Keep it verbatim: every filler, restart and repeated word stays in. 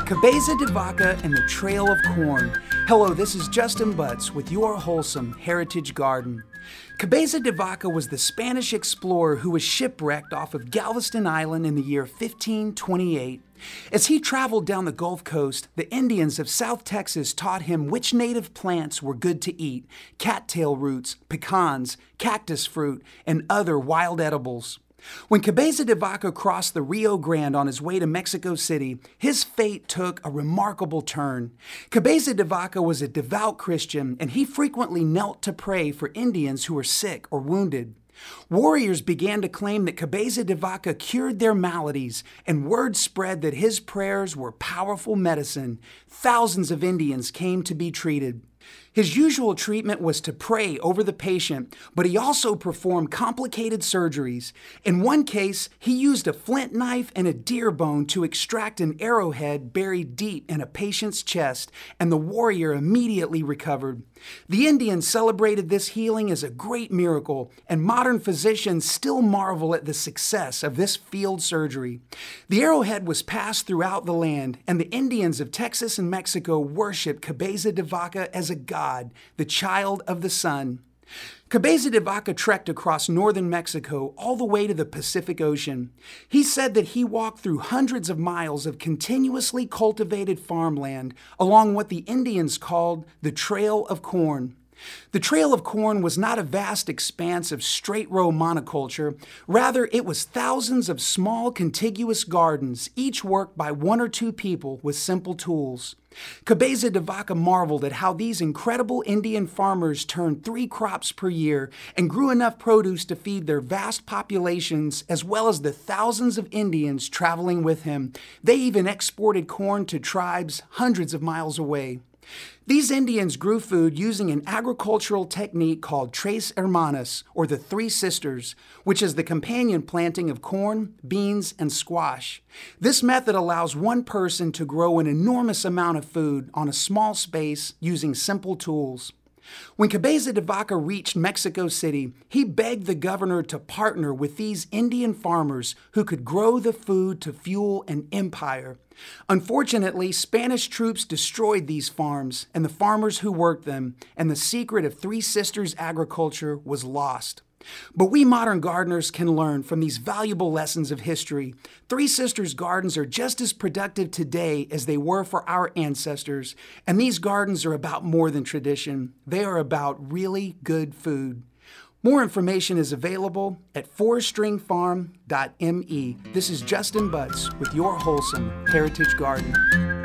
Cabeza de Vaca and the Trail of Corn. Hello, this is Justin Butts with your wholesome heritage garden. Cabeza de Vaca was the Spanish explorer who was shipwrecked off of Galveston Island in the year fifteen twenty-eight. As he traveled down the Gulf Coast, the Indians of South Texas taught him which native plants were good to eat: cattail roots, pecans, cactus fruit, and other wild edibles. When Cabeza de Vaca crossed the Rio Grande on his way to Mexico City, his fate took a remarkable turn. Cabeza de Vaca was a devout Christian, and he frequently knelt to pray for Indians who were sick or wounded. Warriors began to claim that Cabeza de Vaca cured their maladies, and word spread that his prayers were powerful medicine. Thousands of Indians came to be treated. His usual treatment was to pray over the patient, but he also performed complicated surgeries. In one case, he used a flint knife and a deer bone to extract an arrowhead buried deep in a patient's chest, and the warrior immediately recovered. The Indians celebrated this healing as a great miracle, and modern physicians still marvel at the success of this field surgery. The arrowhead was passed throughout the land, and the Indians of Texas and Mexico worshiped Cabeza de Vaca as a god, the child of the sun. Cabeza de Vaca trekked across northern Mexico all the way to the Pacific Ocean. He said that he walked through hundreds of miles of continuously cultivated farmland along what the Indians called the Trail of Corn. The Trail of Corn was not a vast expanse of straight-row monoculture. Rather, it was thousands of small contiguous gardens, each worked by one or two people with simple tools. Cabeza de Vaca marveled at how these incredible Indian farmers turned three crops per year and grew enough produce to feed their vast populations as well as the thousands of Indians traveling with him. They even exported corn to tribes hundreds of miles away. These Indians grew food using an agricultural technique called Tres Hermanas, or the Three Sisters, which is the companion planting of corn, beans, and squash. This method allows one person to grow an enormous amount of food on a small space using simple tools. When Cabeza de Vaca reached Mexico City, he begged the governor to partner with these Indian farmers who could grow the food to fuel an empire. Unfortunately, Spanish troops destroyed these farms and the farmers who worked them, and the secret of Three Sisters agriculture was lost. But we modern gardeners can learn from these valuable lessons of history. Three Sisters gardens are just as productive today as they were for our ancestors, and these gardens are about more than tradition. They are about really good food. More information is available at four string farm dot m e. This is Justin Butts with your wholesome heritage garden.